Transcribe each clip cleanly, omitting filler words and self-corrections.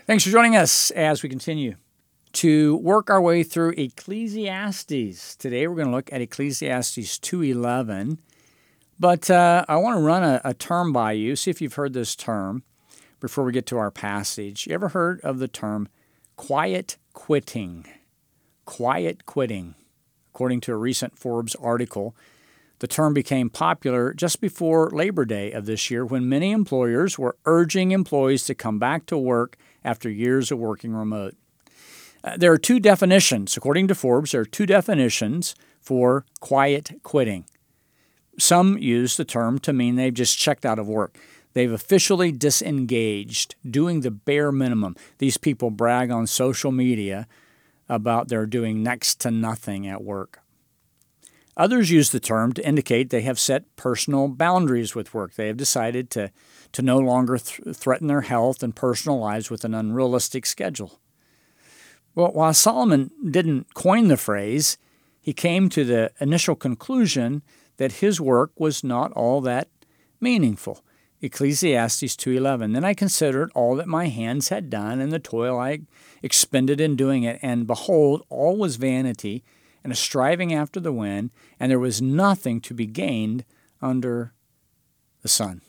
Thanks for joining us as we continue to work our way through Ecclesiastes. Today we're going to look at Ecclesiastes 2:11. But I want to run a term by you, see if you've heard this term before we get to our passage. You ever heard of the term quiet quitting? Quiet quitting. According to a recent Forbes article, the term became popular just before Labor Day of this year when many employers were urging employees to come back to work after years of working remote. There are two definitions. According to Forbes, there are two definitions for quiet quitting. Some use the term to mean they've just checked out of work. They've officially disengaged, doing the bare minimum. These people brag on social media about their doing next to nothing at work. Others use the term to indicate they have set personal boundaries with work. They have decided to no longer threaten their health and personal lives with an unrealistic schedule. Well, while Solomon didn't coin the phrase, he came to the initial conclusion that his work was not all that meaningful. Ecclesiastes 2:11. Then I considered all that my hands had done and the toil I expended in doing it, and behold, all was vanity and a striving after the wind, and there was nothing to be gained under the sun.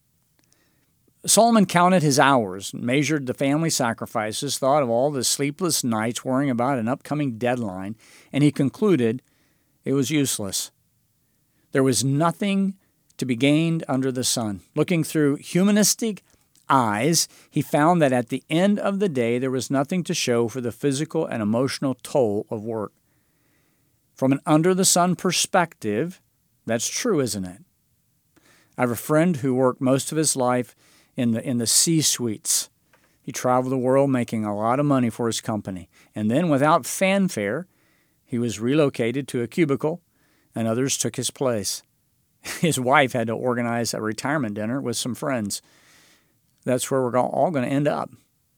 Solomon counted his hours, measured the family sacrifices, thought of all the sleepless nights worrying about an upcoming deadline, and he concluded it was useless. There was nothing to be gained under the sun. Looking through humanistic eyes, he found that at the end of the day, there was nothing to show for the physical and emotional toll of work. From an under-the-sun perspective, that's true, isn't it? I have a friend who worked most of his life in the C-suites. He traveled the world making a lot of money for his company. And then, without fanfare, he was relocated to a cubicle, and others took his place. His wife had to organize a retirement dinner with some friends. That's where we're all going to end up,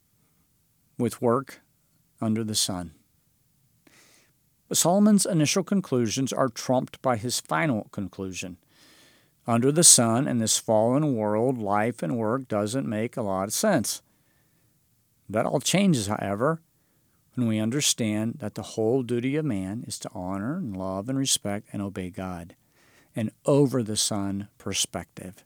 with work under the sun. But Solomon's initial conclusions are trumped by his final conclusion. Under the sun in this fallen world, life and work doesn't make a lot of sense. That all changes, however, when we understand that the whole duty of man is to honor and love and respect and obey God, an over-the-sun perspective.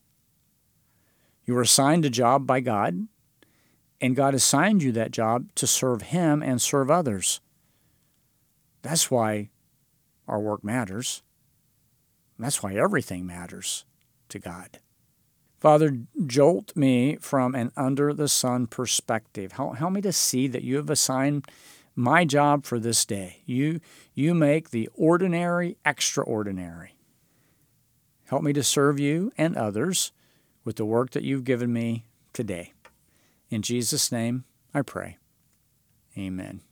You were assigned a job by God, and God assigned you that job to serve Him and serve others. That's why our work matters. That's why everything matters to God. Father, jolt me from an under-the-sun perspective. Help me to see that you have assigned my job for this day. You make the ordinary extraordinary. Help me to serve you and others with the work that you've given me today. In Jesus' name, I pray. Amen.